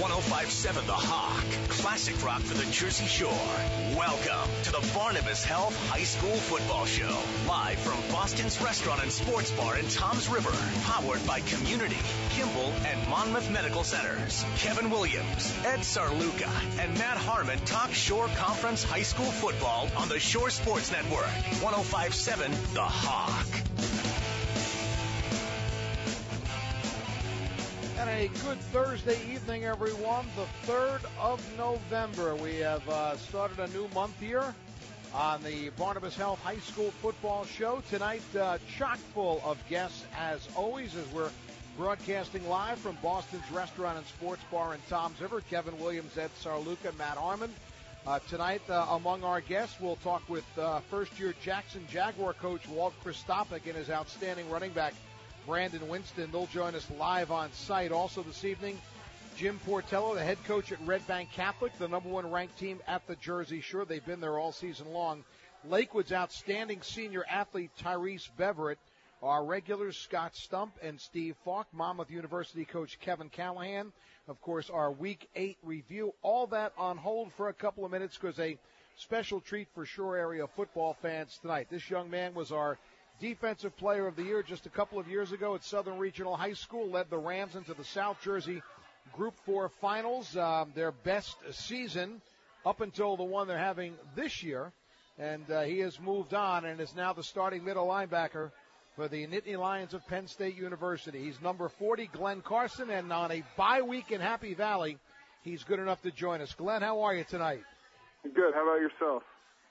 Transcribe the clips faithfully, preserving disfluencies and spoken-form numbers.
oh five point seven The Hawk, classic rock for the Jersey Shore. Welcome to the Barnabas Health High School Football Show, live from Boston's Restaurant and Sports Bar in Toms River, powered by Community, Kimball, and Monmouth Medical Centers. Kevin Williams, Ed Sarluca, and Matt Harmon talk Shore Conference High School football on the Shore Sports Network, one oh five point seven The Hawk. And a good Thursday evening, everyone. The third of November. We have uh, started a new month here on the Barnabas Health High School Football Show. Tonight, uh, chock full of guests, as always, as we're broadcasting live from Boston's Restaurant and Sports Bar in Toms River. Kevin Williams, Ed Sarluca, Matt Harmon. Uh, tonight, uh, among our guests, we'll talk with uh, first-year Jackson Jaguar coach Walt Kristopic and his outstanding running back, Brandon Winston. They'll join us live on site. Also this evening, Jim Portello, the head coach at Red Bank Catholic, the number one ranked team at the Jersey Shore. They've been there all season long. Lakewood's outstanding senior athlete, Tyrese Beverett. Our regulars, Scott Stump and Steve Falk. Monmouth University coach Kevin Callahan. Of course, our week eight review. All that on hold for a couple of minutes because a special treat for Shore area football fans tonight. This young man was our Defensive Player of the Year just a couple of years ago at Southern Regional High School, led the Rams into the South Jersey Group four Finals, um, their best season up until the one they're having this year. And uh, he has moved on and is now the starting middle linebacker for the Nittany Lions of Penn State University. He's number forty, Glenn Carson, and on a bye week in Happy Valley, he's good enough to join us. Glenn, how are you tonight? Good. How about yourself?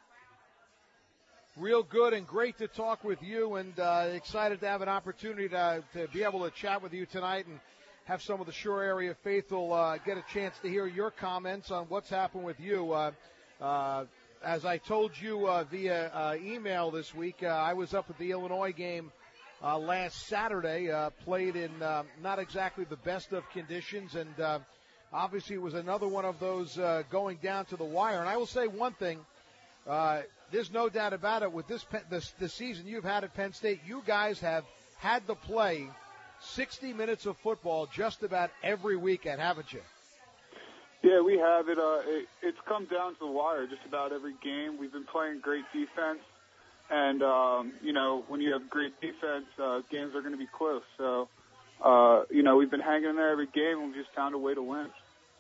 Real good and great to talk with you, and uh, excited to have an opportunity to, to be able to chat with you tonight and have some of the Shore area faithful uh, get a chance to hear your comments on what's happened with you. Uh, uh, as I told you uh, via uh, email this week, uh, I was up at the Illinois game uh, last Saturday, uh, played in uh, not exactly the best of conditions, and uh, obviously it was another one of those uh, going down to the wire. And I will say one thing. Uh, There's no doubt about it. With this, this this season you've had at Penn State, you guys have had to play sixty minutes of football just about every weekend, haven't you? Yeah, we have it. Uh, it it's come down to the wire just about every game. We've been playing great defense, and um, you know when you have great defense, uh, games are going to be close. So uh, you know we've been hanging in there every game, and we just found a way to win.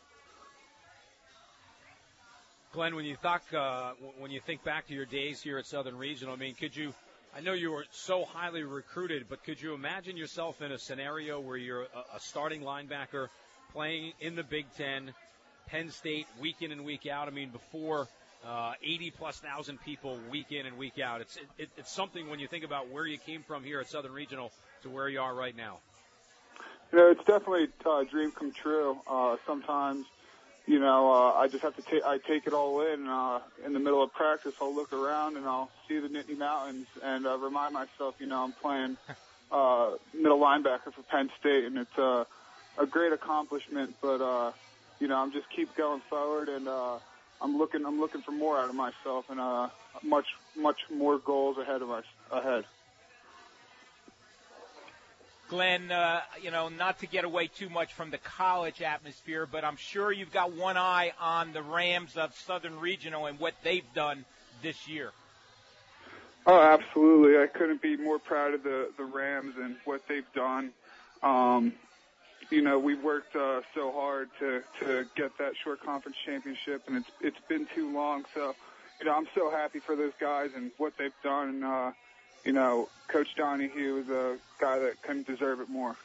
Glenn, when you talk, uh, when you think back to your days here at Southern Regional, I mean, could you? I know you were so highly recruited, but could you imagine yourself in a scenario where you're a, a starting linebacker playing in the Big Ten, Penn State, week in and week out? I mean, before uh, eighty plus thousand people, week in and week out. It's it, it's something when you think about where you came from here at Southern Regional to where you are right now. You know, it's definitely a dream come true. Uh, sometimes. You know, uh, I just have to take, I take it all in, uh, in the middle of practice. I'll look around and I'll see the Nittany Mountains and, uh, remind myself, you know, I'm playing, uh, middle linebacker for Penn State, and it's, uh, a great accomplishment, but, uh, you know, I'm just keep going forward, and, uh, I'm looking, I'm looking for more out of myself, and, uh, much, much more goals ahead of us, ahead. Glenn, uh, you know, not to get away too much from the college atmosphere, but I'm sure you've got one eye on the Rams of Southern Regional and what they've done this year. Oh, absolutely. I couldn't be more proud of the, the Rams and what they've done. Um, you know, we've worked uh, so hard to, to get that Shore Conference championship, and it's it's been too long. So, you know, I'm so happy for those guys and what they've done. Uh, You know, Coach Donahue is a guy that couldn't deserve it more.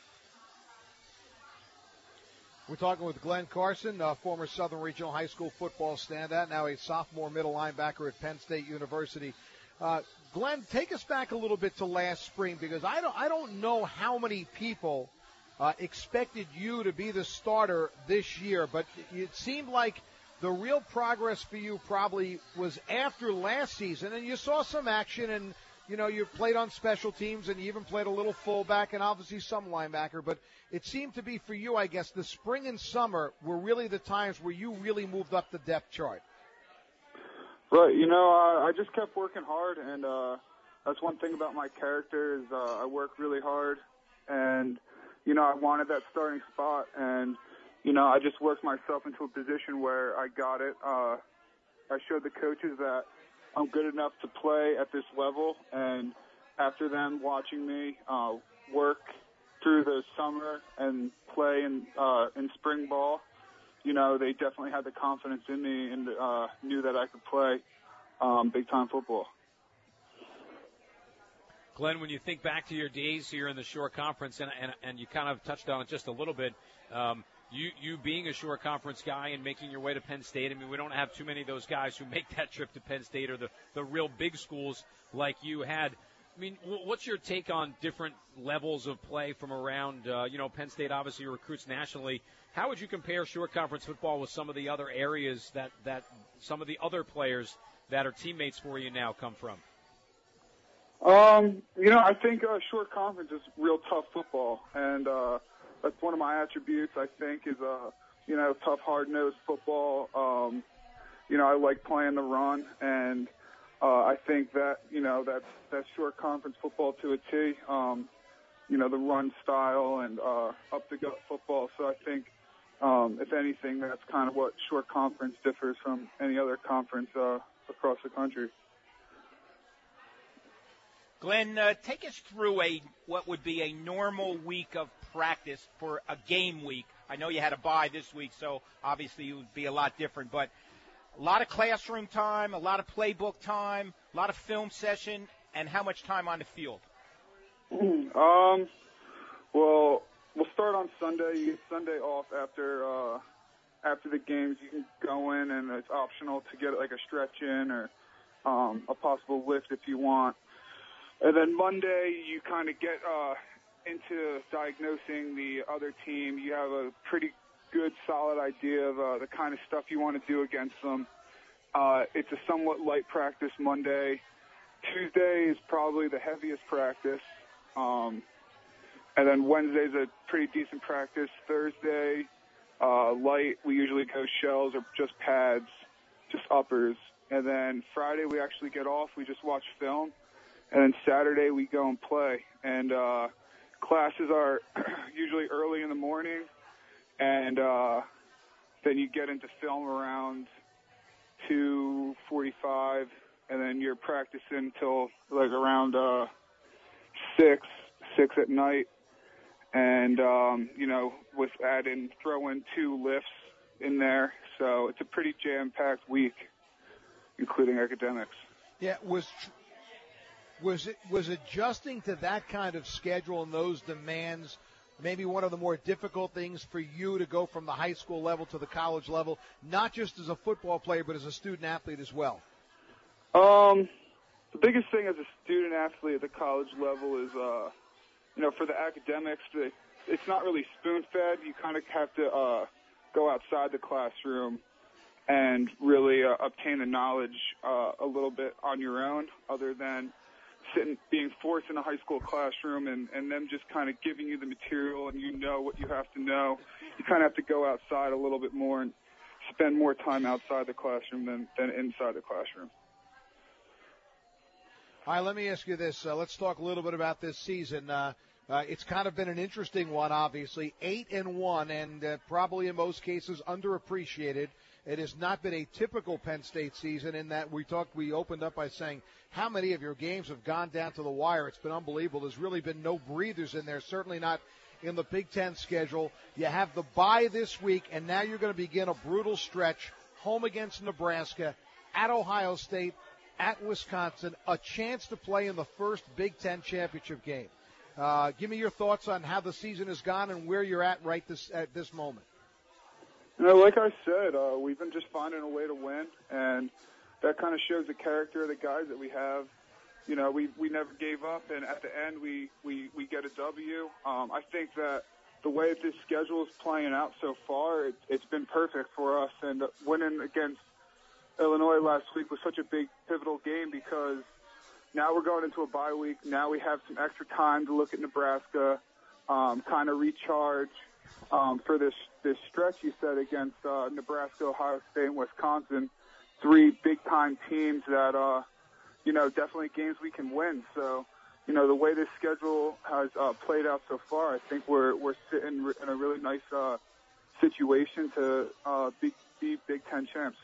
We're talking with Glenn Carson, uh, former Southern Regional High School football standout, now a sophomore middle linebacker at Penn State University. Uh, Glenn, take us back a little bit to last spring, because I don't, I don't know how many people uh, expected you to be the starter this year, but it seemed like the real progress for you probably was after last season, and you saw some action, and you know, you played on special teams, and you even played a little fullback and obviously some linebacker. But it seemed to be for you, I guess, the spring and summer were really the times where you really moved up the depth chart. Right. You know, uh, I just kept working hard, and uh, that's one thing about my character is uh, I work really hard. And, you know, I wanted that starting spot. And, you know, I just worked myself into a position where I got it. Uh, I showed the coaches that I'm good enough to play at this level, and after them watching me uh, work through the summer and play in uh, in spring ball, you know, they definitely had the confidence in me and uh, knew that I could play um, big-time football. Glenn, when you think back to your days here in the Shore Conference, and and, and you kind of touched on it just a little bit, um, you you being a Shore Conference guy and making your way to Penn State, I mean, we don't have too many of those guys who make that trip to Penn State or the, the real big schools like you had. I mean, what's your take on different levels of play from around, uh, you know, Penn State obviously recruits nationally. How would you compare Shore Conference football with some of the other areas that, that some of the other players that are teammates for you now come from? Um, you know, I think uh, Shore Conference is real tough football, and uh, that's one of my attributes, I think, is, uh, you know, tough, hard-nosed football. Um, you know, I like playing the run, and uh, I think that, you know, that's, that's Shore Conference football to a T, um, you know, the run style and uh, up-the-gut football. So I think, um, if anything, that's kind of what Shore Conference differs from any other conference uh, across the country. Glenn, uh, take us through a what would be a normal week of practice for a game week. I know you had a bye this week, so obviously it would be a lot different. But a lot of classroom time, a lot of playbook time, a lot of film session, and how much time on the field? Um, well, we'll start on Sunday. You get Sunday off after uh, after the games. You can go in, and it's optional to get like a stretch in or um, a possible lift if you want. And then Monday, you kind of get uh, into diagnosing the other team. You have a pretty good, solid idea of uh, the kind of stuff you want to do against them. Uh, it's a somewhat light practice Monday. Tuesday is probably the heaviest practice. Um, and then Wednesday's a pretty decent practice. Thursday, uh, light. We usually go shells or just pads, just uppers. And then Friday, we actually get off. We just watch film. And then Saturday we go and play. And uh, classes are usually early in the morning, and uh, then you get into film around two forty-five, and then you're practicing until like around uh, six, six at night. And, um, you know, with add in, throw in two lifts in there. So it's a pretty jam-packed week, including academics. Yeah, was tr- Was it was adjusting to that kind of schedule and those demands maybe one of the more difficult things for you to go from the high school level to the college level, not just as a football player but as a student athlete as well? Um, the biggest thing as a student athlete at the college level is, uh, you know, for the academics, it's not really spoon-fed. You kind of have to uh, go outside the classroom and really uh, obtain the knowledge uh, a little bit on your own, other than sitting, being forced in a high school classroom and, and them just kind of giving you the material and you know what you have to know. You kind of have to go outside a little bit more and spend more time outside the classroom than, than inside the classroom. All right, let me ask you this. Uh, let's talk a little bit about this season. Uh, uh, it's kind of been an interesting one, obviously. Eight and one, and uh, probably in most cases underappreciated. It has not been a typical Penn State season in that we talked. We opened up by saying how many of your games have gone down to the wire. It's been unbelievable. There's really been no breathers in there. Certainly not in the Big Ten schedule. You have the bye this week, and now you're going to begin a brutal stretch. Home against Nebraska, at Ohio State, at Wisconsin, a chance to play in the first Big Ten championship game. Uh, give me your thoughts on how the season has gone and where you're at right this at this moment. You know, like I said, uh, we've been just finding a way to win, and that kind of shows the character of the guys that we have. You know, we we never gave up, and at the end we, we, we get a W. Um, I think that the way this schedule is playing out so far, it, it's been perfect for us, and winning against Illinois last week was such a big pivotal game because now we're going into a bye week. Now we have some extra time to look at Nebraska, um, kind of recharge um, for this, this stretch you said against uh, Nebraska, Ohio State, and Wisconsin, three big-time teams that, uh, you know, definitely games we can win. So, you know, the way this schedule has uh, played out so far, I think we're we're sitting in a really nice uh, situation to uh, be, be Big Ten champs.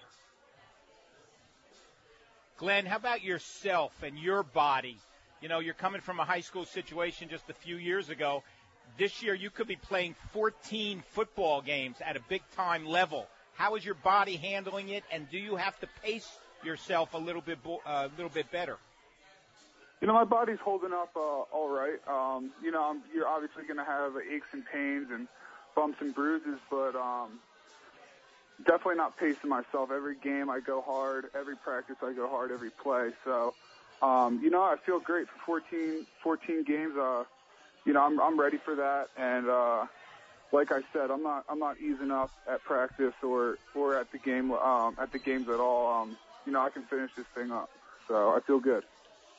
Glenn, how about yourself and your body? You know, you're coming from a high school situation just a few years ago. This year you could be playing fourteen football games at a big-time level. How is your body handling it, and do you have to pace yourself a little bit a uh, little bit better? You know, my body's holding up uh, all right. Um, you know, I'm, you're obviously going to have aches and pains and bumps and bruises, but um, definitely not pacing myself. Every game I go hard. Every practice I go hard. Every play. So, um, you know, I feel great for fourteen, fourteen games. Uh, you know, I'm, I'm ready for that. And uh, like I said, I'm not I'm not easing up at practice or or at the game um, at the games at all. Um, you know, I can finish this thing up. So I feel good.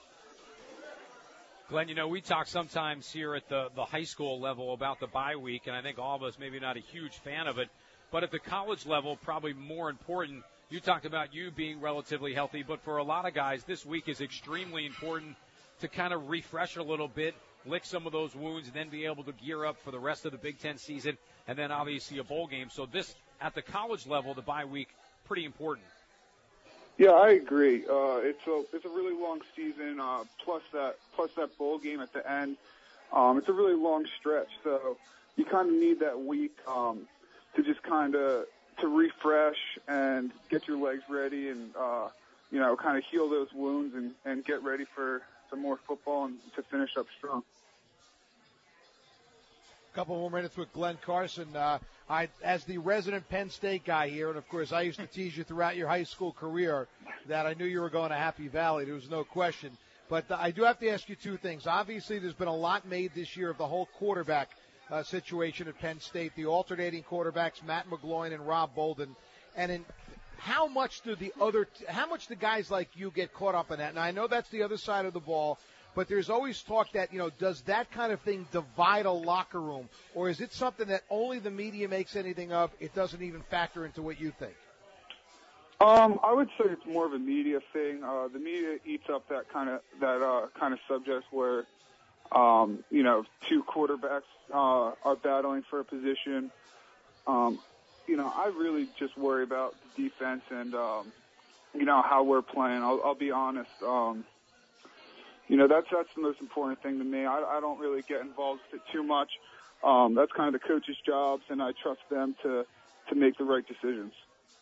Glenn, you know, we talk sometimes here at the, the high school level about the bye week, and I think all of us maybe not a huge fan of it. But at the college level, probably more important. You talked about you being relatively healthy, but for a lot of guys, this week is extremely important to kind of refresh a little bit, lick some of those wounds, and then be able to gear up for the rest of the Big Ten season, and then obviously a bowl game. So this, at the college level, the bye week, pretty important. Yeah, I agree. Uh, it's a it's a really long season. Uh, plus that plus that bowl game at the end. Um, it's a really long stretch, so you kind of need that week um, to just kind of to refresh and get your legs ready, and uh, you know, kind of heal those wounds and, and get ready for some more football and to finish up strong. A couple more minutes with Glenn Carson. Uh, I, as the resident Penn State guy here, and of course I used to tease you throughout your high school career that I knew you were going to Happy Valley. There was no question. But uh, I do have to ask you two things. Obviously, there's been a lot made this year of the whole quarterback uh, situation at Penn State, the alternating quarterbacks, Matt McGloin and Rob Bolden. And in how much do the other, how much do guys like you get caught up in that? And I know that's the other side of the ball. But there's always talk that, you know, does that kind of thing divide a locker room? Or is it something that only the media makes anything of? It doesn't even factor into what you think? Um, I would say it's more of a media thing. Uh, the media eats up that kind of that uh, kind of subject where, um, you know, two quarterbacks uh, are battling for a position. Um, you know, I really just worry about the defense and, um, you know, how we're playing. I'll, I'll be honest. Um, You know, that's that's the most important thing to me. I, I don't really get involved with it too much. Um, that's kind of the coaches' jobs, and I trust them to, to make the right decisions.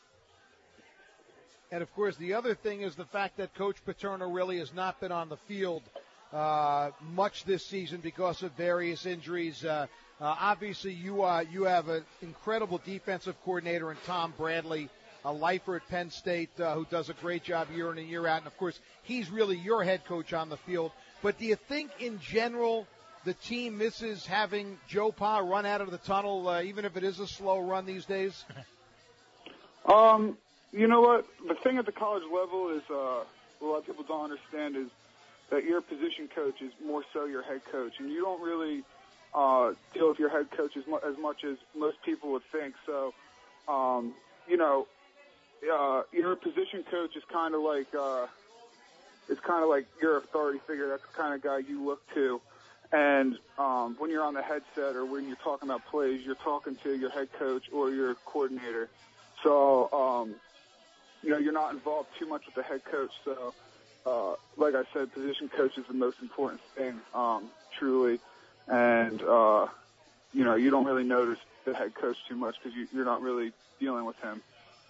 And, of course, the other thing is the fact that Coach Paterno really has not been on the field uh, much this season because of various injuries. Uh, uh, obviously, you uh, you have an incredible defensive coordinator in Tom Bradley, a lifer at Penn State uh, who does a great job year in and year out. And, of course, he's really your head coach on the field. But do you think, in general, the team misses having Joe Pa run out of the tunnel, uh, even if it is a slow run these days? Um, you know what? The thing at the college level is uh, a lot of people don't understand is that your position coach is more so your head coach. And you don't really uh, deal with your head coach as, mu- as much as most people would think. So, um, you know, Uh, your position coach is kind of like uh, it's kind of like your authority figure. That's the kind of guy you look to. And um, when you're on the headset or when you're talking about plays, you're talking to your head coach or your coordinator. So, um, you know, you're not involved too much with the head coach. So, uh, like I said, position coach is the most important thing, um, truly. And, uh, you know, you don't really notice the head coach too much because you, you're not really dealing with him.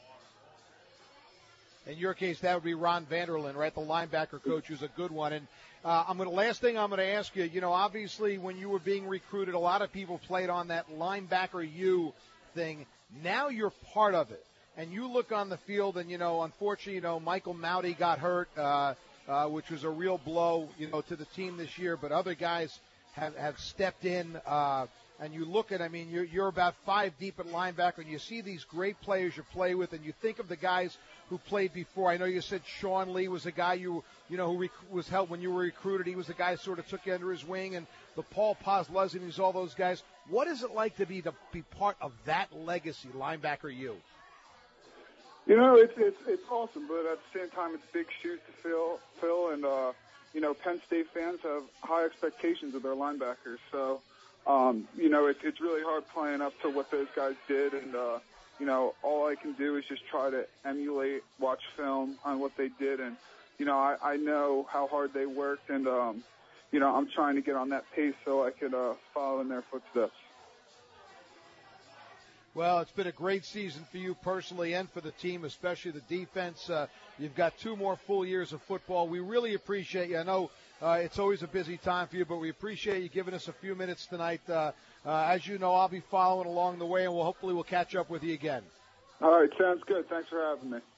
In your case, that would be Ron Vanderlyn, right? The linebacker coach, who's a good one. And uh, I'm going to last thing I'm going to ask you. You know, obviously, when you were being recruited, a lot of people played on that linebacker you thing. Now you're part of it, and you look on the field, and you know, unfortunately, you know, Michael Mauti got hurt, uh, uh, which was a real blow, you know, to the team this year. But other guys have have stepped in. Uh, And you look at, I mean, you're, you're about five deep at linebacker, and you see these great players you play with, and you think of the guys who played before. I know you said Sean Lee was a guy you, you know, who rec- was helped when you were recruited. He was the guy who sort of took you under his wing, and the Paul Posluszny's, all those guys. What is it like to be to be part of that legacy, linebacker you? You know, it's it's it's awesome, but at the same time, it's big shoes to fill. Fill, and uh, you know, Penn State fans have high expectations of their linebackers, so. um, you know, it, it's really hard playing up to what those guys did. And, uh, you know, all I can do is just try to emulate, watch film on what they did. And, you know, I, I know how hard they worked. And, um, you know, I'm trying to get on that pace so I could uh, follow in their footsteps. Well, it's been a great season for you personally and for the team, especially the defense. Uh, you've got two more full years of football. We really appreciate you. I know uh, it's always a busy time for you, but we appreciate you giving us a few minutes tonight. Uh, uh, as you know, I'll be following along the way, and we'll hopefully we'll catch up with you again. All right, sounds good. Thanks for having me.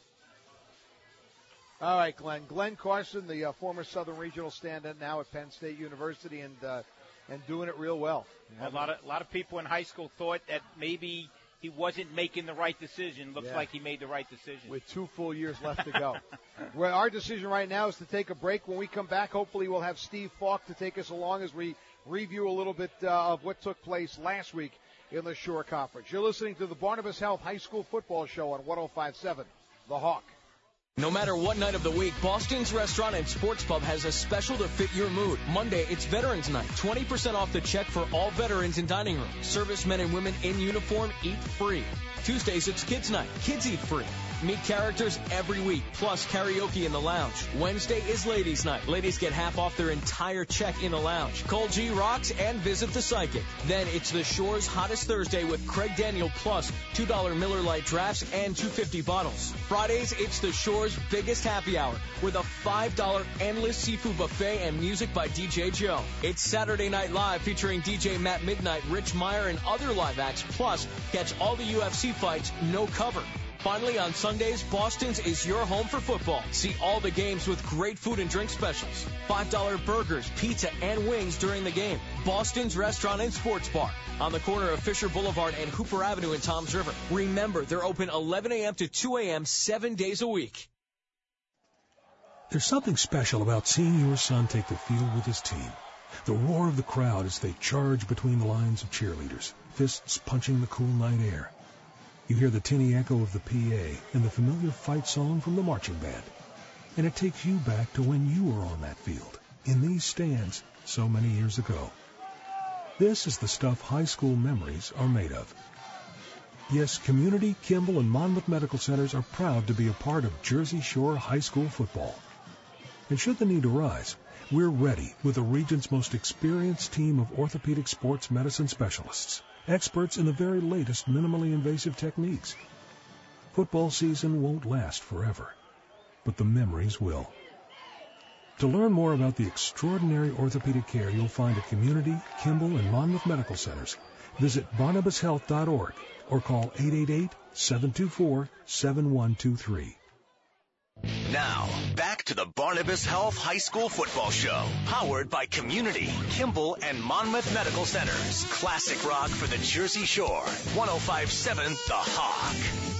All right, Glenn. Glenn Carson, the uh, former Southern Regional stand-in, now at Penn State University, and uh, and doing it real well. A lot of a lot of people in high school thought that maybe he wasn't making the right decision. Looks yeah. like he made the right decision. With two full years left to go. Well, our decision right now is to take a break. When we come back, hopefully we'll have Steve Falk to take us along as we review a little bit uh, of what took place last week in the Shore Conference. You're listening to the Barnabas Health High School Football Show on one oh five point seven The Hawk. No matter what night of the week, Boston's Restaurant and Sports Pub has a special to fit your mood. Monday, it's Veterans Night. twenty percent off the check for all veterans in dining room. Servicemen and women in uniform eat free. Tuesdays, it's Kids Night. Kids eat free. Meet characters every week, plus karaoke in the lounge. Wednesday is Ladies Night. Ladies get half off their entire check in the lounge. Call G Rocks and visit the Psychic. Then it's the Shore's Hottest Thursday with Craig Daniel plus two dollar Miller Lite drafts and two fifty bottles. Fridays, it's the Shore's biggest happy hour with a five dollar endless seafood buffet and music by D J Joe. It's Saturday Night Live featuring D J Matt Midnight, Rich Meyer, and other live acts. Plus, catch all the U F C fights, no cover. Finally, on Sundays, Boston's is your home for football. See all the games with great food and drink specials. five dollar burgers, pizza, and wings during the game. Boston's Restaurant and Sports Bar on the corner of Fisher Boulevard and Hooper Avenue in Toms River. Remember, they're open eleven a.m. to two a.m. seven days a week. There's something special about seeing your son take the field with his team. The roar of the crowd as they charge between the lines of cheerleaders, fists punching the cool night air. You hear the tinny echo of the P A and the familiar fight song from the marching band. And it takes you back to when you were on that field, in these stands, so many years ago. This is the stuff high school memories are made of. Yes, Community, Kimball, and Monmouth Medical Centers are proud to be a part of Jersey Shore High School football. And should the need arise, we're ready with the region's most experienced team of orthopedic sports medicine specialists, experts in the very latest minimally invasive techniques. Football season won't last forever, but the memories will. To learn more about the extraordinary orthopedic care you'll find at Community, Kimball, and Monmouth Medical Centers, visit barnabas health dot org or call eight eight eight, seven two four, seven one two three. Now, back to the Barnabas Health High School Football Show, powered by Community, Kimball, and Monmouth Medical Centers. Classic rock for the Jersey Shore. one oh five point seven The Hawk.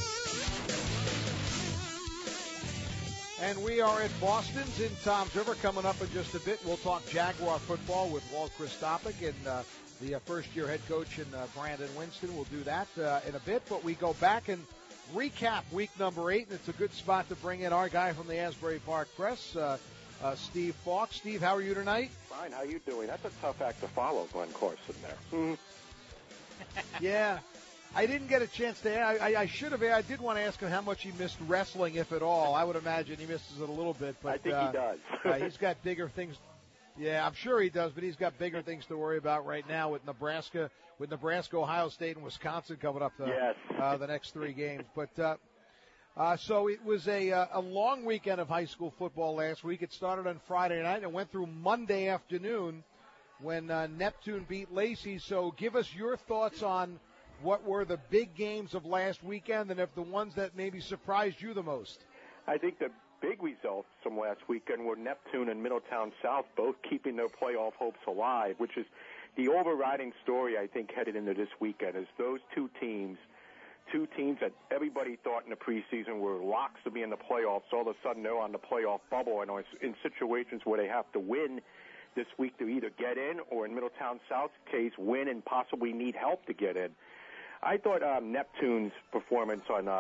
And we are at Boston's in Toms River. Coming up in just a bit, we'll talk Jaguar football with Walt Christopic and uh, the uh, first-year head coach in uh, Brandon Winston. We'll do that uh, in a bit, but we go back and recap week number eight, and it's a good spot to bring in our guy from the Asbury Park Press, uh, uh, Steve Falk. Steve, how are you tonight? Fine. How you doing? That's a tough act to follow, Glenn Carson there. Mm. Yeah. I didn't get a chance to. I, I, I should have. I did want to ask him how much he missed wrestling, if at all. I would imagine he misses it a little bit, but I think uh, he does. uh, he's got bigger things. Yeah, I'm sure he does, but he's got bigger things to worry about right now with Nebraska, with Nebraska, Ohio State, and Wisconsin coming up the, yes. uh, the next three games. But uh, uh, so it was a uh, a long weekend of high school football last week. It started on Friday night and went through Monday afternoon when uh, Neptune beat Lacey. So give us your thoughts on what were the big games of last weekend, and if the ones that maybe surprised you the most. I think the big results from last weekend were Neptune and Middletown South both keeping their playoff hopes alive, which is the overriding story, I think, headed into this weekend, is those two teams, two teams that everybody thought in the preseason were locks to be in the playoffs. All of a sudden, they're on the playoff bubble and are in situations where they have to win this week to either get in or, in Middletown South's case, win and possibly need help to get in. I thought um, Neptune's performance on uh,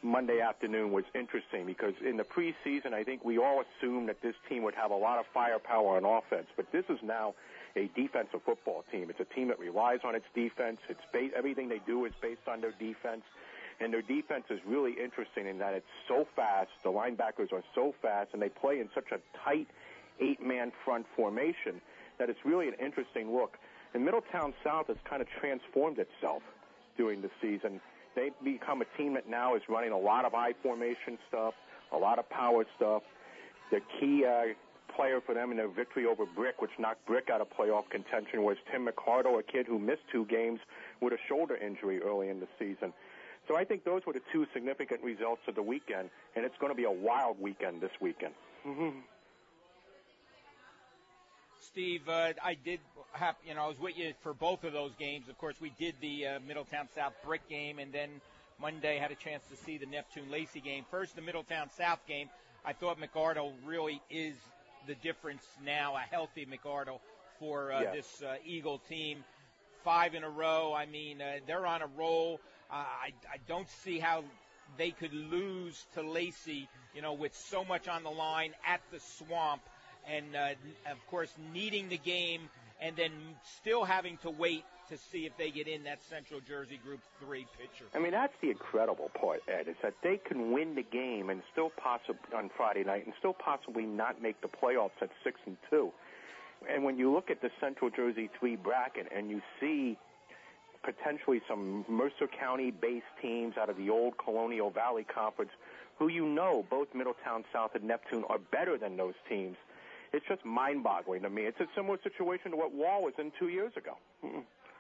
Monday afternoon was interesting because in the preseason, I think we all assumed that this team would have a lot of firepower on offense, but this is now a defensive football team. It's a team that relies on its defense. It's ba- everything they do is based on their defense, and their defense is really interesting in that it's so fast. The linebackers are so fast, and they play in such a tight eight-man front formation that it's really an interesting look. And Middletown South has kind of transformed itself during the season. They've become a team that now is running a lot of I formation stuff, a lot of power stuff. The key uh, player for them in their victory over Brick, which knocked Brick out of playoff contention, was Tim McCardle, a kid who missed two games with a shoulder injury early in the season. So I think those were the two significant results of the weekend, and it's going to be a wild weekend this weekend. Mm-hmm. Steve, uh, I did have, you know, I was with you for both of those games. Of course, we did the uh, Middletown South Brick game, and then Monday had a chance to see the Neptune-Lacey game. First, the Middletown South game, I thought McArdle really is the difference now, a healthy McArdle for uh, yes. this uh, Eagle team. Five in a row. I mean, uh, they're on a roll. Uh, I, I don't see how they could lose to Lacey, you know, with so much on the line at the Swamp. And, uh, of course, needing the game and then still having to wait to see if they get in that Central Jersey Group three picture. I mean, that's the incredible part, Ed, is that they can win the game and still possibly on Friday night and still possibly not make the playoffs at six and two. And when you look at the Central Jersey three bracket and you see potentially some Mercer County-based teams out of the old Colonial Valley Conference who you know both Middletown South and Neptune are better than those teams, it's just mind-boggling to me. It's a similar situation to what Wall was in two years ago. Mm-mm.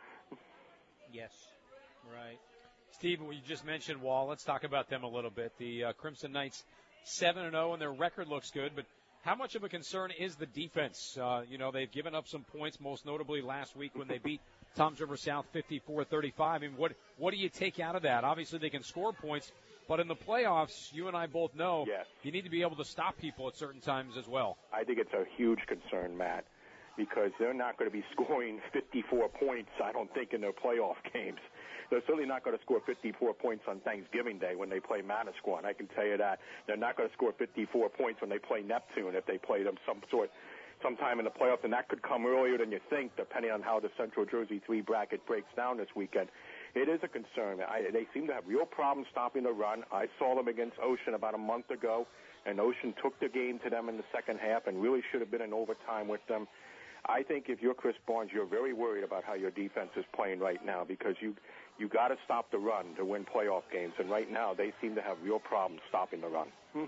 Yes, right. Steve, you just mentioned Wall. Let's talk about them a little bit. The uh, Crimson Knights seven and oh, and their record looks good, but how much of a concern is the defense? Uh, you know, they've given up some points, most notably last week when they beat Toms River South fifty-four thirty-five. I mean, what, what do you take out of that? Obviously, they can score points, but in the playoffs, you and I both know yes. you need to be able to stop people at certain times as well. I think it's a huge concern, Matt, because they're not going to be scoring fifty-four points, I don't think, in their playoff games. They're certainly not going to score fifty-four points on Thanksgiving Day when they play Manasquan. I can tell you that. They're not going to score fifty-four points when they play Neptune if they play them some sort sometime in the playoffs, and that could come earlier than you think, depending on how the Central Jersey three bracket breaks down this weekend. It is a concern. I, they seem to have real problems stopping the run. I saw them against Ocean about a month ago, and Ocean took the game to them in the second half and really should have been in overtime with them. I think if you're Chris Barnes, you're very worried about how your defense is playing right now because you you got to stop the run to win playoff games, and right now they seem to have real problems stopping the run. Hmm.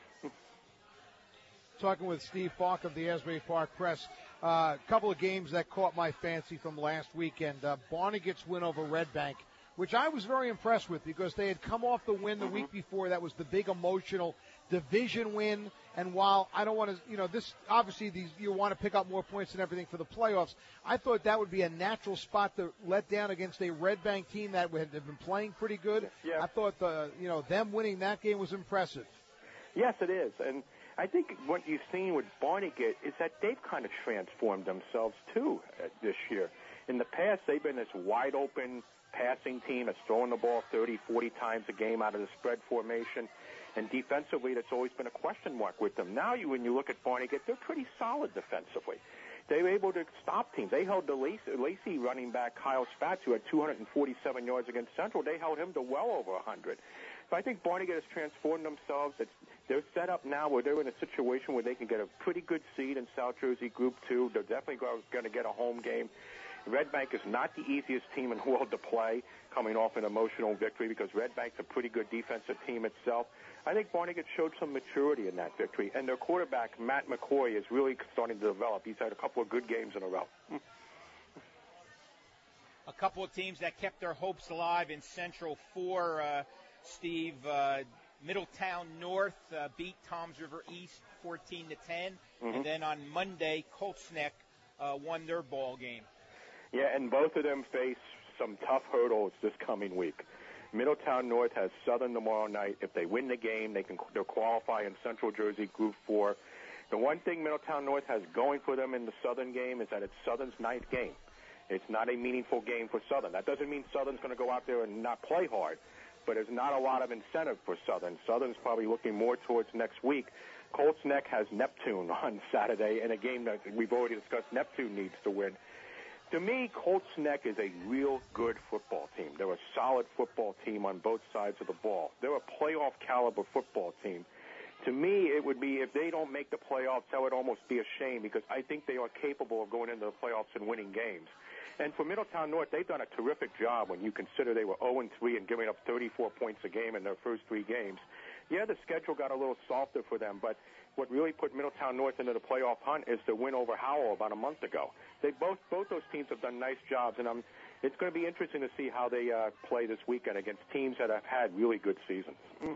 Talking with Steve Falk of the Asbury Park Press. A uh, couple of games that caught my fancy from last weekend. Uh, Barnegat's win over Red Bank, which I was very impressed with because they had come off the win the mm-hmm. week before. That was the big emotional division win. And while I don't want to, you know, this obviously these you want to pick up more points and everything for the playoffs, I thought that would be a natural spot to let down against a Red Bank team that had been playing pretty good. Yeah. I thought the, you know, them winning that game was impressive. Yes, it is. And I think what you've seen with Barnegat is that they've kind of transformed themselves, too, uh, this year. In the past, they've been this wide-open passing team that's throwing the ball thirty, forty times a game out of the spread formation. And defensively, that's always been a question mark with them. Now, you, when you look at Barnegat, they're pretty solid defensively. They were able to stop teams. They held the Lacey, Lacey running back, Kyle Spatz, who had two hundred forty-seven yards against Central. They held him to well over one hundred. So I think Barnegat has transformed themselves. It's, they're set up now where they're in a situation where they can get a pretty good seed in South Jersey Group two. They're definitely going to get a home game. Red Bank is not the easiest team in the world to play, coming off an emotional victory, because Red Bank's a pretty good defensive team itself. I think Barnegat showed some maturity in that victory, and their quarterback, Matt McCoy, is really starting to develop. He's had a couple of good games in a row. A couple of teams that kept their hopes alive in Central four, uh, Steve. Uh, Middletown North uh, beat Toms River East fourteen to ten, mm-hmm. and then on Monday, Colts Neck uh, won their ball game. Yeah, and both of them face some tough hurdles this coming week. Middletown North has Southern tomorrow night. If they win the game, they can they'll qualify in Central Jersey Group four. The one thing Middletown North has going for them in the Southern game is that it's Southern's ninth game. It's not a meaningful game for Southern. That doesn't mean Southern's going to go out there and not play hard. but there's not a lot of incentive for Southern. Southern's probably looking more towards next week. Colts Neck has Neptune on Saturday in a game that we've already discussed Neptune needs to win. To me, Colts Neck is a real good football team. They're a solid football team on both sides of the ball. They're a playoff caliber football team. To me, it would be, if they don't make the playoffs, that would almost be a shame, because I think they are capable of going into the playoffs and winning games. And for Middletown North, they've done a terrific job when you consider they were oh and three and giving up thirty-four points a game in their first three games. Yeah, the schedule got a little softer for them, but what really put Middletown North into the playoff hunt is the win over Howell about a month ago. They both both those teams have done nice jobs, and um, it's going to be interesting to see how they uh, play this weekend against teams that have had really good seasons. Mm.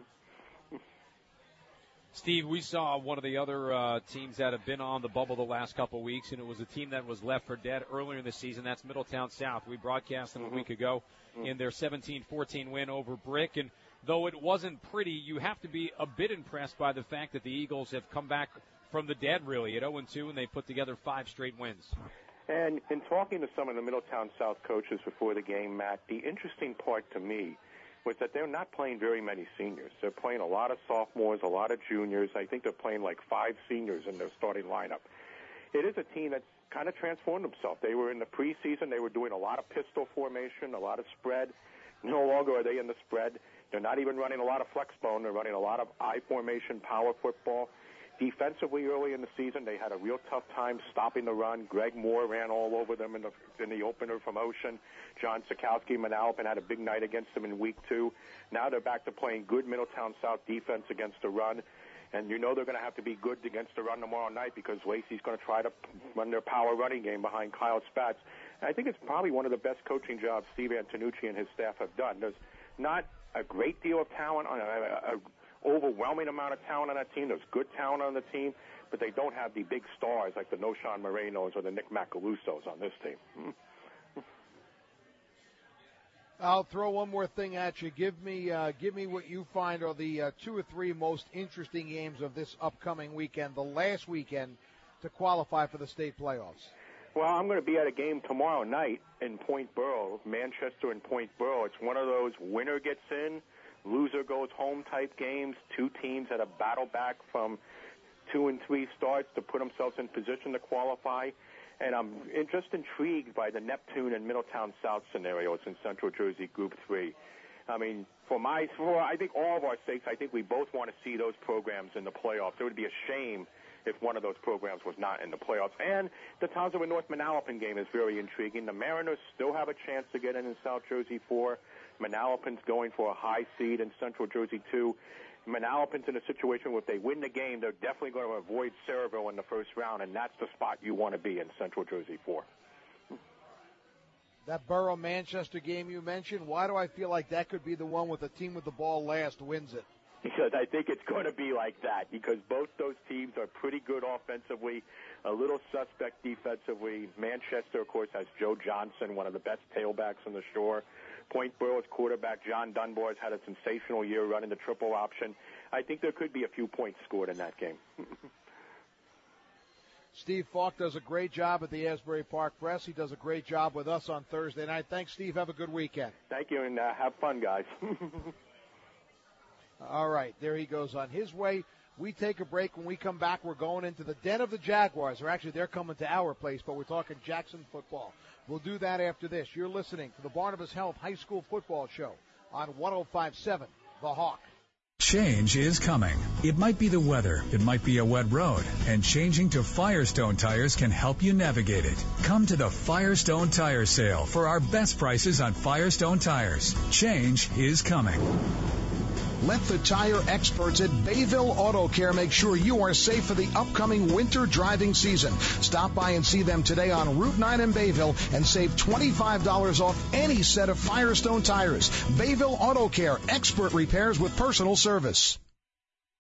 Steve, we saw one of the other uh, teams that have been on the bubble the last couple of weeks, and it was a team that was left for dead earlier in the season. That's Middletown South. We broadcast them mm-hmm. a week ago mm-hmm. in their seventeen fourteen win over Brick. And though it wasn't pretty, you have to be a bit impressed by the fact that the Eagles have come back from the dead, really, at oh and two, and they put together five straight wins. And in talking to some of the Middletown South coaches before the game, Matt, the interesting part to me was that they're not playing very many seniors. They're playing a lot of sophomores, a lot of juniors. I think they're playing like five seniors in their starting lineup. It is a team that's kind of transformed themselves. They were in the preseason. They were doing a lot of pistol formation, a lot of spread. No longer are they in the spread. They're not even running a lot of flex bone. They're running a lot of I formation, power football. Defensively, early in the season, they had a real tough time stopping the run. Greg Moore ran all over them in the in the opener from Ocean. John Sikowski, Manalapan had a big night against them in week two. Now they're back to playing good Middletown South defense against the run. And you know they're going to have to be good against the run tomorrow night, because Lacey's going to try to run their power running game behind Kyle Spatz. And I think it's probably one of the best coaching jobs Steve Antonucci and his staff have done. There's not a great deal of talent on a, a, a overwhelming amount of talent on that team. There's good talent on the team, but they don't have the big stars like the Noshan Morenos or the Nick Macalusos on this team. I'll throw one more thing at you. Give me, uh, give me what you find are the uh, two or three most interesting games of this upcoming weekend, the last weekend, to qualify for the state playoffs. Well, I'm going to be at a game tomorrow night in Point Borough, Manchester and Point Borough. It's one of those winner gets in, loser goes home type games. Two teams that have battled back from two and three starts to put themselves in position to qualify. And I'm just intrigued by the Neptune and Middletown South scenarios in Central Jersey Group three. I mean, for my, for I think all of our sakes, I think we both want to see those programs in the playoffs. It would be a shame if one of those programs was not in the playoffs. And the Townsend North Manalapan game is very intriguing. The Mariners still have a chance to get in in South Jersey four. Manalapan's going for a high seed in Central Jersey two. Manalapan's in a situation where if they win the game, they're definitely going to avoid Saraville in the first round, and that's the spot you want to be in, Central Jersey four. That Borough-Manchester game you mentioned, why do I feel like that could be the one with the team with the ball last wins it? Because I think it's going to be like that, because both those teams are pretty good offensively, a little suspect defensively. Manchester, of course, has Joe Johnson, one of the best tailbacks on the shore. Point Borough's quarterback, John Dunbar, has had a sensational year running the triple option. I think there could be a few points scored in that game. Steve Falk does a great job at the Asbury Park Press. He does a great job with us on Thursday night. Thanks, Steve. Have a good weekend. Thank you, and uh, have fun, guys. All right, there he goes on his way. We take a break. When we come back, we're going into the den of the Jaguars. Or actually, they're coming to our place, but we're talking Jackson football. We'll do that after this. You're listening to the Barnabas Health High School Football Show on one oh five point seven The Hawk. Change is coming. It might be the weather, it might be a wet road, and changing to Firestone tires can help you navigate it. Come to the Firestone Tire Sale for our best prices on Firestone tires. Change is coming. Let the tire experts at Bayville Auto Care make sure you are safe for the upcoming winter driving season. Stop by and see them today on Route nine in Bayville and save twenty-five dollars off any set of Firestone tires. Bayville Auto Care, expert repairs with personal service.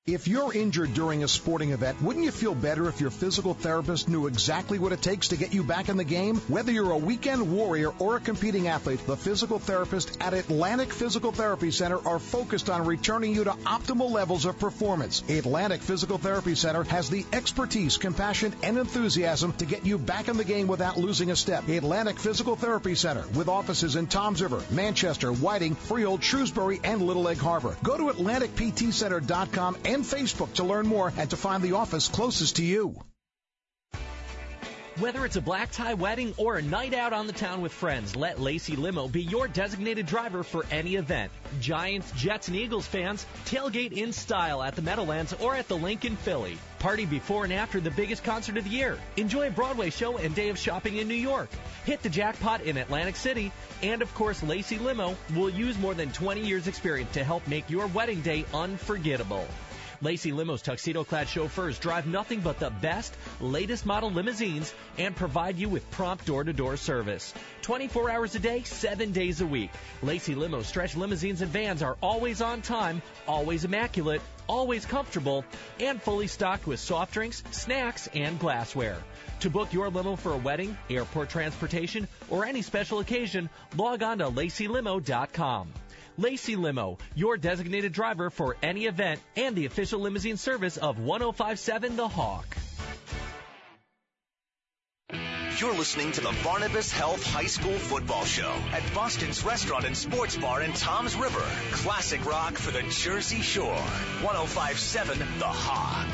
If you're injured during a sporting event, wouldn't you feel better if your physical therapist knew exactly what it takes to get you back in the game? Whether you're a weekend warrior or a competing athlete, the physical therapists at Atlantic Physical Therapy Center are focused on returning you to optimal levels of performance. Atlantic Physical Therapy Center has the expertise, compassion, and enthusiasm to get you back in the game without losing a step. Atlantic Physical Therapy Center, with offices in Toms River, Manchester, Whiting, Freehold, Shrewsbury, and Little Egg Harbor. Go to Atlantic P T Center dot com and Facebook to learn more and to find the office closest to you. Whether it's a black tie wedding or a night out on the town with friends, let Lacey Limo be your designated driver for any event. Giants, Jets, and Eagles fans, tailgate in style at the Meadowlands or at the Lincoln Philly. Party before and after the biggest concert of the year. Enjoy a Broadway show and day of shopping in New York. Hit the jackpot in Atlantic City. And, of course, Lacey Limo will use more than twenty years' experience to help make your wedding day unforgettable. Lacey Limo's tuxedo-clad chauffeurs drive nothing but the best, latest model limousines and provide you with prompt door-to-door service. twenty-four hours a day, seven days a week. Lacey Limo's stretch limousines and vans are always on time, always immaculate, always comfortable, and fully stocked with soft drinks, snacks, and glassware. To book your limo for a wedding, airport transportation, or any special occasion, log on to Lacey Limo dot com. Lacey Limo, your designated driver for any event and the official limousine service of one oh five point seven The Hawk. You're listening to the Barnabas Health High School Football Show at Boston's Restaurant and Sports Bar in Toms River. Classic rock for the Jersey Shore. one oh five point seven The Hawk.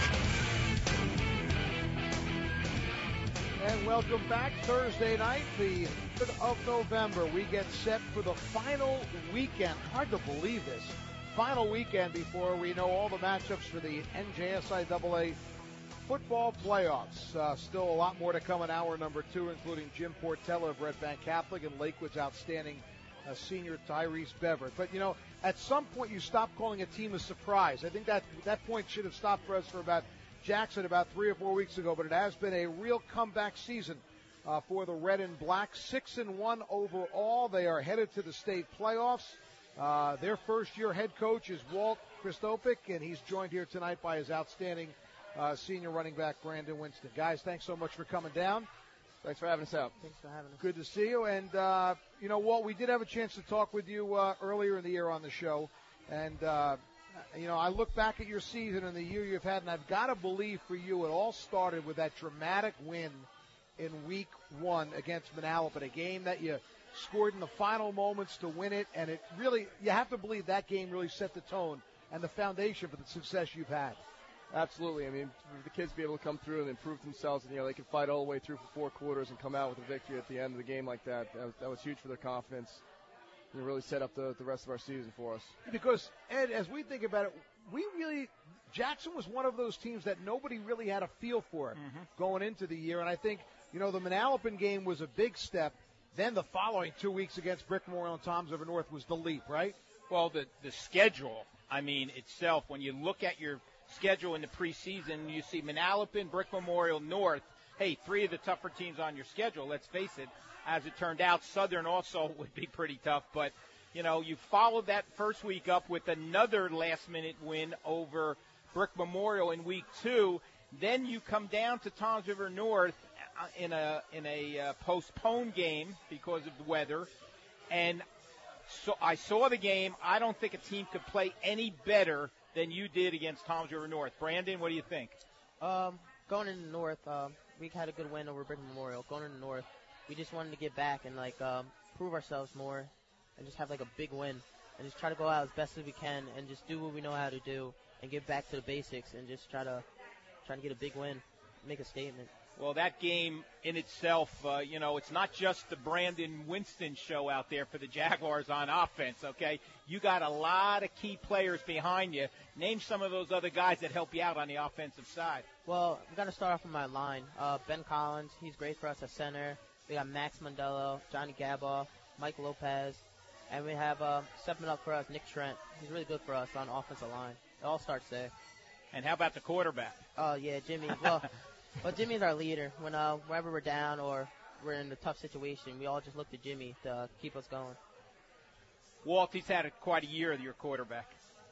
And welcome back. Thursday night, the third of November. We get set for the final weekend. Hard to believe this. Final weekend before we know all the matchups for the N J S I A A football playoffs. Uh, still a lot more to come in hour number two, including Jim Portella of Red Bank Catholic and Lakewood's outstanding uh, senior Tyrese Bever. But, you know, at some point you stop calling a team a surprise. I think that that point should have stopped for us for about Jackson about three or four weeks ago, but it has been a real comeback season uh, for the Red and Black. Six and one overall. They are headed to the state playoffs. Uh, their first-year head coach is Walt Christopik, and he's joined here tonight by his outstanding uh, senior running back, Brandon Winston. Guys, thanks so much for coming down. Thanks for having us out. Thanks for having us. Good to see you. And, uh, you know, Walt, we did have a chance to talk with you uh, earlier in the year on the show, and uh you know, I look back at your season and the year you've had, and I've got to believe for you it all started with that dramatic win in week one against Manalapan, a game that you scored in the final moments to win it, and it really, you have to believe that game really set the tone and the foundation for the success you've had. Absolutely. I mean, for the kids to be able to come through and improve themselves, and, you know, they can fight all the way through for four quarters and come out with a victory at the end of the game like that, that was, that was huge for their confidence. You really set up the, the rest of our season for us. Because, Ed, as we think about it, we really, Jackson was one of those teams that nobody really had a feel for mm-hmm. going into the year. And I think, you know, the Manalapan game was a big step. Then the following two weeks against Brick Memorial and Toms River North was the leap, right? Well, the, the schedule, I mean, itself, when you look at your schedule in the preseason, you see Manalapan, Brick Memorial, North. Hey, three of the tougher teams on your schedule, let's face it. As it turned out, Southern also would be pretty tough. But, you know, you followed that first week up with another last-minute win over Brick Memorial in week two. Then you come down to Toms River North in a in a uh, postponed game because of the weather. And so I saw the game. I don't think a team could play any better than you did against Toms River North. Brandon, what do you think? Um, going into North, um, we had a good win over Brick Memorial. Going into North, we just wanted to get back and, like, um, prove ourselves more and just have, like, a big win and just try to go out as best as we can and just do what we know how to do and get back to the basics and just try to try to get a big win, make a statement. Well, that game in itself, uh, you know, it's not just the Brandon Winston show out there for the Jaguars on offense, okay? You got a lot of key players behind you. Name some of those other guys that help you out on the offensive side. Well, I'm going to start off with my line. Uh, Ben Collins, he's great for us at center. We got Max Mandello, Johnny Gaboff, Mike Lopez, and we have uh, stepping up for us, Nick Trent. He's really good for us on offensive line. It all starts there. And how about the quarterback? Oh, yeah, Jimmy. Well, well, Jimmy's our leader. When uh, whenever we're down or we're in a tough situation, we all just look to Jimmy to uh, keep us going. Walt, he's had a, quite a year, your quarterback.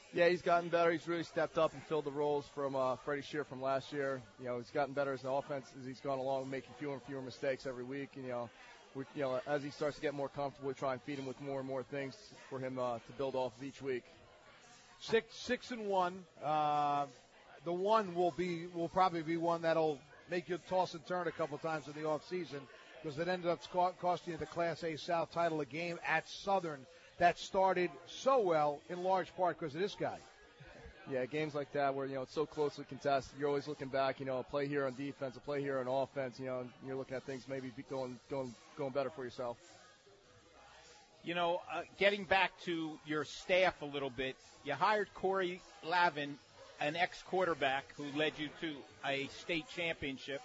Yeah, he's gotten better. He's really stepped up and filled the roles from uh, Freddie Shear from last year. You know, he's gotten better as an offense as he's gone along, making fewer and fewer mistakes every week. And, you know, we, you know, as he starts to get more comfortable, we try and feed him with more and more things for him uh, to build off of each week. Six, six and one. Uh, the one will be will probably be one that'll make you toss and turn a couple times in the off season because it ended up costing you the Class A South title, a game at Southern that started so well in large part because of this guy. Yeah, games like that where, you know, it's so closely contested, you're always looking back, you know, a play here on defense, a play here on offense, you know, and you're looking at things maybe be going going going better for yourself. You know, uh, getting back to your staff a little bit, you hired Corey Lavin, an ex-quarterback who led you to a state championship.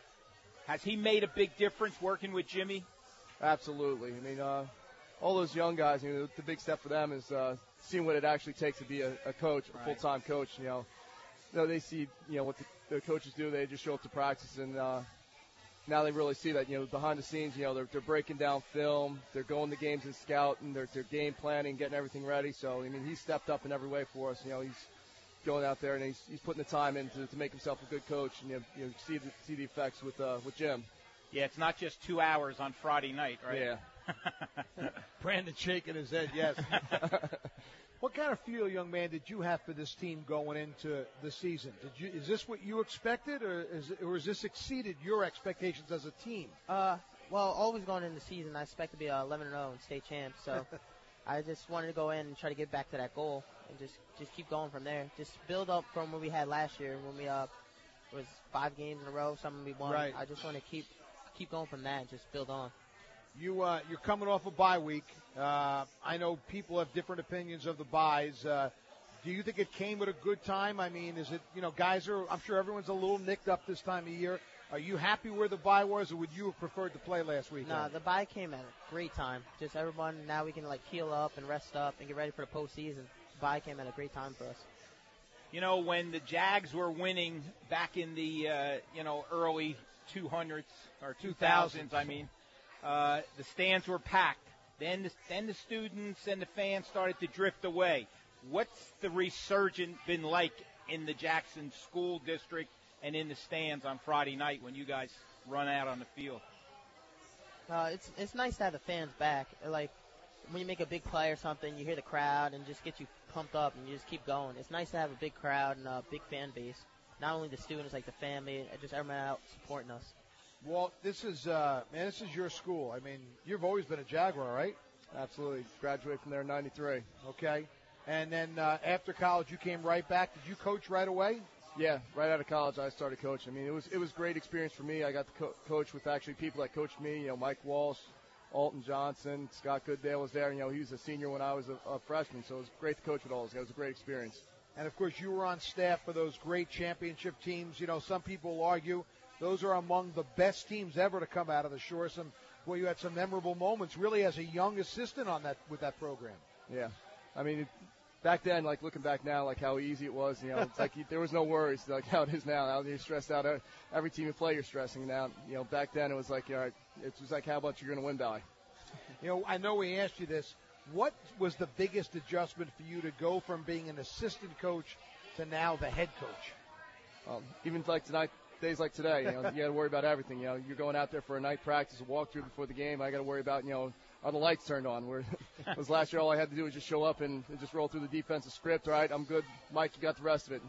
Has he made a big difference working with Jimmy? Absolutely. I mean, uh, all those young guys, you know, the big step for them is uh, seeing what it actually takes to be a, a coach, a right. full-time coach. You know, you know, they see, you know, what the, the coaches do. They just show up to practice, and uh, now they really see that, you know, behind the scenes, you know, they're, they're breaking down film, they're going to games and scouting, they're, they're game planning, getting everything ready. So, I mean, he's stepped up in every way for us. You know, he's going out there and he's, he's putting the time in to, to make himself a good coach, and you know, you know see the see the effects with uh, with Jim. Yeah, it's not just two hours on Friday night, right? Yeah. Brandon shaking his head, yes. What kind of feel, young man, did you have for this team going into the season? Did you is this what you expected, or is or has this exceeded your expectations as a team? Uh, well, always going into the season, I expect to be uh, eleven and oh and state champs. So I just wanted to go in and try to get back to that goal and just just keep going from there. Just build up from what we had last year when we uh it was five games in a row, something we won. Right. I just want to keep keep going from that and just build on. You, uh, you're coming off a bye week. Uh, I know people have different opinions of the byes. Uh, do you think it came at a good time? I mean, is it, you know, guys are, I'm sure everyone's a little nicked up this time of year. Are you happy where the bye was, or would you have preferred to play last week? Nah, the bye came at a great time. Just everyone, now we can, like, heal up and rest up and get ready for the postseason. The bye came at a great time for us. You know, when the Jags were winning back in the, uh, you know, early two hundreds or two thousands, I mean, Uh, the stands were packed. Then the, then the students and the fans started to drift away. What's the resurgence been like in the Jackson School District and in the stands on Friday night when you guys run out on the field? Uh, it's it's nice to have the fans back. Like, when you make a big play or something, you hear the crowd and just get you pumped up and you just keep going. It's nice to have a big crowd and a big fan base. Not only the students, like the family, just everyone out supporting us. Walt, this is, uh, man, this is your school. I mean, you've always been a Jaguar, right? Absolutely. Graduated from there in ninety-three. Okay. And then uh, after college, you came right back. Did you coach right away? Yeah, right out of college, I started coaching. I mean, it was it was a great experience for me. I got to co- coach with actually people that coached me. You know, Mike Walsh, Alton Johnson, Scott Goodale was there. You know, he was a senior when I was a, a freshman, so it was great to coach with all those guys. It was a great experience. And, of course, you were on staff for those great championship teams. You know, some people argue those are among the best teams ever to come out of the Shore. Some, boy, you had some memorable moments, really, as a young assistant on that with that program. Yeah, I mean, back then, like looking back now, like how easy it was. You know, it's like you, there was no worries like how it is now. Now you're stressed out. Every team you play, you're stressing now. You know, back then it was like, all right, it was like how about you're going to win by. You know, I know we asked you this. What was the biggest adjustment for you to go from being an assistant coach to now the head coach? Um, even like tonight. Days like today, you know, you got to worry about everything. You know, you're going out there for a night practice, a walkthrough before the game. I got to worry about, you know, are the lights turned on? Where it was last year, all I had to do was just show up and, and just roll through the defensive script. All right, I'm good. Mike, you got the rest of it.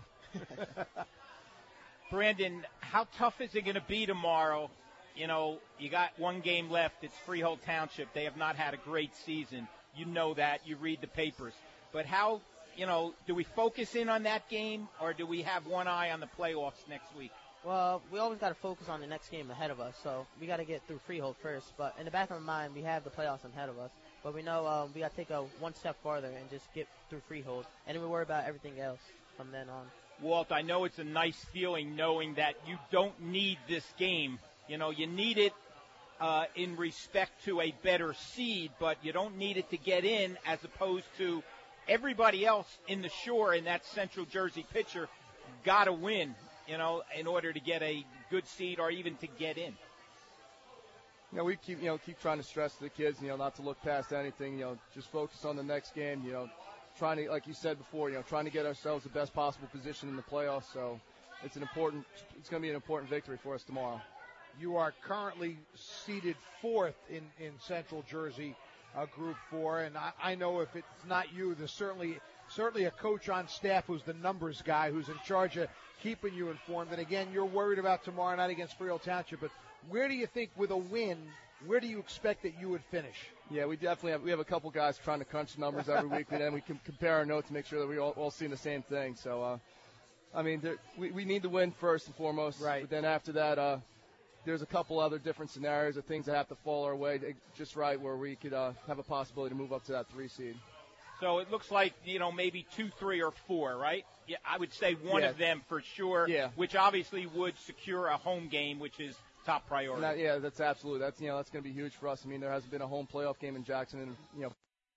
Brandon, how tough is it going to be tomorrow? You know, you got one game left. It's Freehold Township. They have not had a great season. You know that. You read the papers. But how, you know, do we focus in on that game, or do we have one eye on the playoffs next week? Well, we always got to focus on the next game ahead of us, so we got to get through Freehold first. But in the back of our mind, we have the playoffs ahead of us. But we know um, we got to take a one step farther and just get through Freehold, and then we worry about everything else from then on. Walt, I know it's a nice feeling knowing that you don't need this game. You know, you need it uh, in respect to a better seed, but you don't need it to get in, as opposed to everybody else in the Shore in that Central Jersey picture got to win, you know, in order to get a good seed or even to get in. You know, we keep, you know, keep trying to stress to the kids, you know, not to look past anything, you know, just focus on the next game, you know, trying to, like you said before, you know, trying to get ourselves the best possible position in the playoffs. So it's an important, it's going to be an important victory for us tomorrow. You are currently seated fourth in, in Central Jersey, uh, Group Four, and I, I know if it's not you, there's certainly certainly a coach on staff who's the numbers guy who's in charge of keeping you informed. And again, you're worried about tomorrow night against Freehold Township, but where do you think with a win, where do you expect that you would finish? Yeah, we definitely have, we have a couple guys trying to crunch numbers every week, and then we can compare our notes to make sure that we all, all seeing the same thing. So, uh, I mean, there, we, we need to win first and foremost. Right. But then after that, uh, there's a couple other different scenarios of things that have to fall our way just right where we could uh, have a possibility to move up to that three seed. So it looks like, you know, maybe two, three, or four, right? Yeah, I would say one yeah. of them for sure, yeah. which obviously would secure a home game, which is top priority. That, yeah, that's absolutely. That's, you know, that's going to be huge for us. I mean, there hasn't been a home playoff game in Jackson in, you know.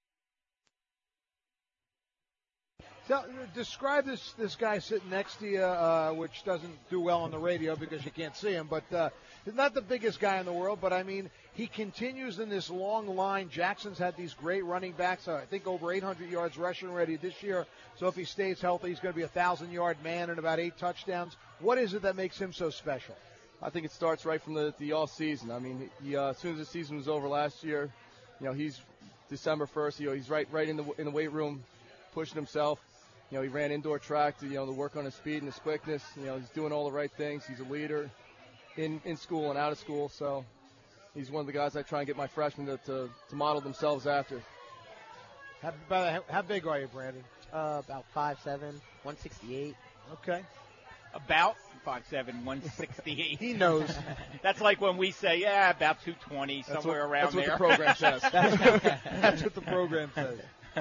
So, describe this this guy sitting next to you, uh, which doesn't do well on the radio because you can't see him, but uh, he's not the biggest guy in the world, but I mean, he continues in this long line. Jackson's had these great running backs, uh, I think over eight hundred yards rushing already this year, so if he stays healthy, he's going to be a one thousand-yard man and about eight touchdowns. What is it that makes him so special? I think it starts right from the, the off season. I mean, he, uh, as soon as the season was over last year, you know, he's December first, you know, he's right right in the in the weight room, pushing himself. You know, he ran indoor track to, you know, to work on his speed and his quickness. You know, he's doing all the right things. He's a leader in, in school and out of school. So he's one of the guys I try and get my freshmen to, to, to model themselves after. How, how, how big are you, Brandon? Uh, about five seven, one sixty-eight. Okay. About five seven, one sixty-eight. He knows. That's like when we say, yeah, about two twenty, That's somewhere what, around that's there. That's what the program says. That's what the program says.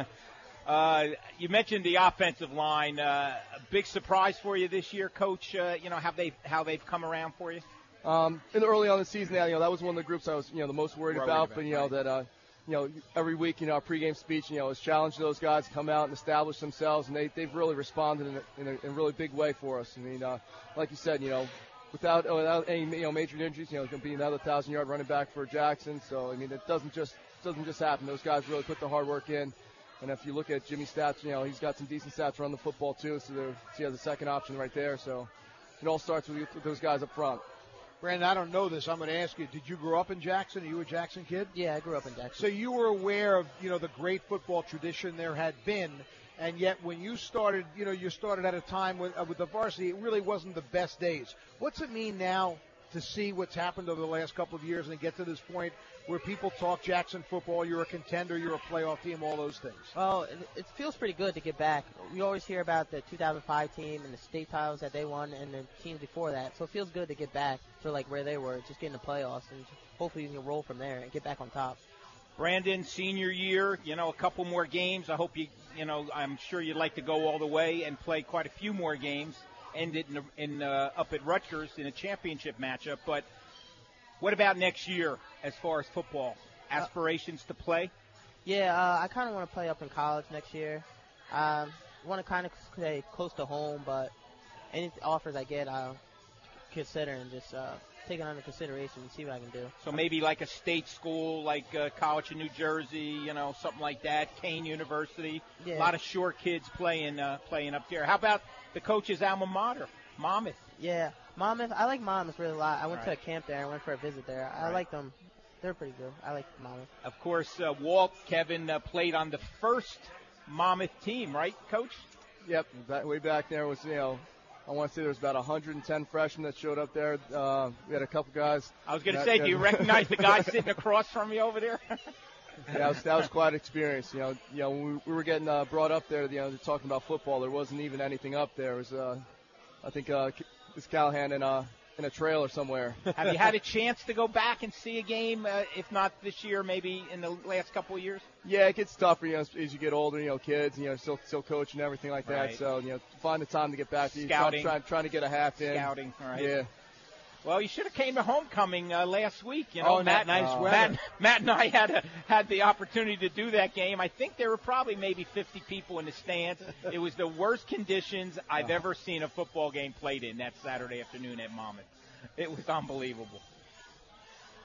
Uh, you mentioned the offensive line. Uh, a big surprise for you this year, Coach. Uh, you know how they how they've come around for you. Um, in the early on in the season, you know, that was one of the groups I was, you know, the most worried, worried about, about. But you know right. that, uh, you know, every week, you know, our pregame speech, you know, is challenge those guys to come out and establish themselves, and they they've really responded in a, in a, in a really big way for us. I mean, uh, like you said, you know, without without any you know major injuries, you know, it's going to be another thousand-yard running back for Jackson. So I mean, it doesn't just doesn't just happen. Those guys really put the hard work in. And if you look at Jimmy's stats, you know, he's got some decent stats running the football, too. So he has a second option right there. So it all starts with, with those guys up front. Brandon, I don't know this. I'm going to ask you, did you grow up in Jackson? Are you a Jackson kid? Yeah, I grew up in Jackson. So you were aware of, you know, the great football tradition there had been. And yet when you started, you know, you started at a time with, uh, with the varsity, it really wasn't the best days. What's it mean now to see what's happened over the last couple of years and get to this point where people talk Jackson football, you're a contender, you're a playoff team, all those things? Well, it, it feels pretty good to get back. We always hear about the two thousand five team and the state titles that they won and the teams before that. So it feels good to get back to like where they were, just getting the playoffs, and hopefully you can roll from there and get back on top. Brandon, senior year, you know, a couple more games. I hope you, you know, I'm sure you'd like to go all the way and play quite a few more games. End it in, in uh, up at Rutgers in a championship matchup. But what about next year as far as football? Aspirations uh, to play? Yeah, uh, I kind of want to play up in college next year. I um, want to kind of stay close to home, but any offers I get, I'll consider and just uh, take it under consideration and see what I can do. So maybe like a state school, like uh, College of New Jersey, you know, something like that. Kane University. Yeah. A lot of shore kids playing uh, playing up there. How about the coach's alma mater, Monmouth? Yeah, Monmouth. I like Monmouth really a lot. I went right. to a camp there. I went for a visit there. I right. like them. They're pretty good. I like Monmouth. Of course, uh, Walt, Kevin uh, played on the first Monmouth team, right, Coach? Yep, that way back there was, you know, I want to say there was about one hundred ten freshmen that showed up there. Uh, we had a couple guys. I was going to say, do you recognize the guy sitting across from you over there? Yeah, that was, that was quite an experience. You know, you know, when we, we were getting uh, brought up there, you know, talking about football, there wasn't even anything up there. It was, uh, I think, uh, it's Callahan in a in a trailer somewhere. Have you had a chance to go back and see a game? Uh, if not this year, maybe in the last couple of years. Yeah, it gets tougher, you know, as, as you get older. You know, kids, you know, still still coaching and everything like that. Right. So, you know, find the time to get back to you. Scouting, trying try, try to get a half in. Scouting, all right. Yeah. Well, you should have came to homecoming uh, last week. You know, oh, Matt, nice uh, weather. Matt, Matt and I had a, had the opportunity to do that game. I think there were probably maybe fifty people in the stands. It was the worst conditions I've ever seen a football game played in that Saturday afternoon at Monmouth. It was unbelievable.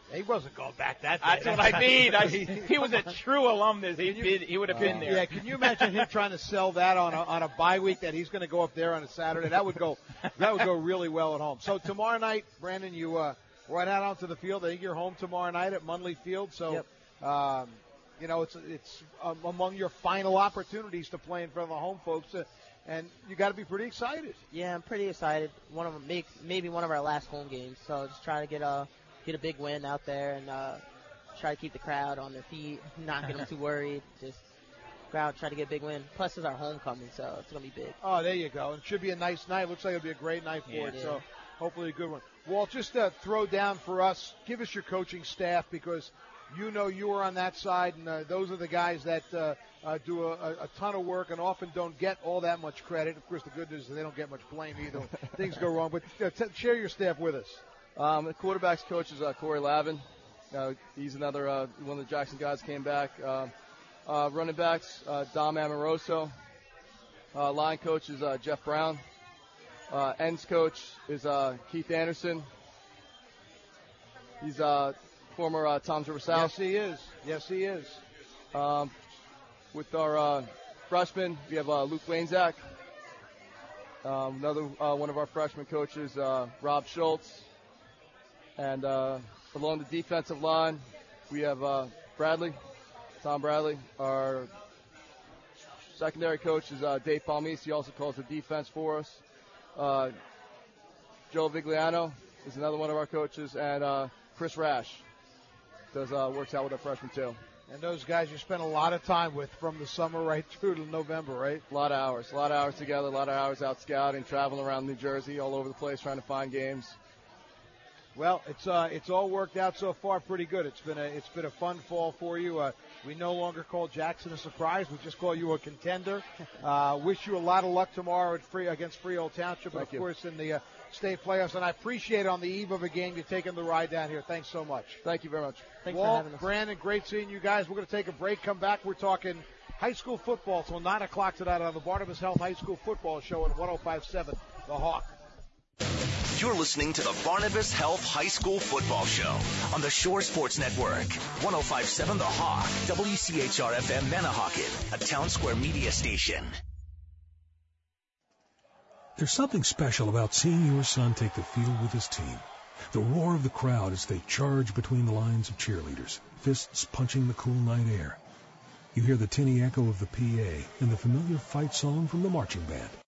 He wasn't going back that day. That's what I mean. I, he was a true alumnus. He been, he would have been there. Yeah, can you imagine him trying to sell that on a, on a bye week that he's going to go up there on a Saturday? That would go that would go really well at home. So tomorrow night, Brandon, you uh, right out onto the field. I think you're home tomorrow night at Munley Field. So, yep. um, you know, it's it's um, among your final opportunities to play in front of the home folks. Uh, And you got to be pretty excited. Yeah, I'm pretty excited. One of them, make, maybe one of our last home games. So just try to get a get a big win out there and uh, try to keep the crowd on their feet, not get them too worried. Just crowd, try to get a big win. Plus, it's our homecoming, so it's gonna be big. Oh, there you go. It should be a nice night. Looks like it'll be a great night for yeah, it. Yeah. So hopefully a good one. Walt, just uh, throw down for us. Give us your coaching staff because you know you are on that side, and uh, those are the guys that uh, uh, do a, a ton of work and often don't get all that much credit. Of course, the good news is they don't get much blame either when things go wrong. But uh, t- share your staff with us. Um, the quarterback's coach is uh, Corey Lavin. Uh, he's another uh, one of the Jackson guys came back. Uh, uh, running backs, uh, Dom Amoroso. Uh, line coach is uh, Jeff Brown. Uh, ends coach is uh, Keith Anderson. He's uh, former uh, Toms River South. Yes, he is. Yes, he is. Um, with our uh, freshmen, we have uh, Luke Lanezak. Um, another uh, one of our freshman coaches, uh, Rob Schultz. And uh, along the defensive line, we have uh, Bradley, Tom Bradley. Our secondary coach is uh, Dave Palmise. He also calls the defense for us. Uh, Joe Vigliano is another one of our coaches. And uh, Chris Rash does uh, works out with our freshmen, too. And those guys you spent a lot of time with from the summer right through to November, right? A lot of hours. A lot of hours together, a lot of hours out scouting, traveling around New Jersey, all over the place, trying to find games. Well, it's uh, it's all worked out so far pretty good. It's been a it's been a fun fall for you. Uh, we no longer call Jackson a surprise. We just call you a contender. Uh, wish you a lot of luck tomorrow at free against Freehold Township, and of you. course in the uh, state playoffs. And I appreciate on the eve of a game you taking the ride down here. Thanks so much. Thank you very much. Thanks Walt, for having us. Brandon, great seeing you guys. We're going to take a break. Come back. We're talking high school football till nine o'clock tonight on the Barnabas Health High School Football Show at one oh five point seven The Hawk. You're listening to the Barnabas Health High School Football Show on the Shore Sports Network. one oh five point seven The Hawk, W C H R F M Manahawkin, a Town Square media station. There's something special about seeing your son take the field with his team. The roar of the crowd as they charge between the lines of cheerleaders, fists punching the cool night air. You hear the tinny echo of the P A and the familiar fight song from the marching band.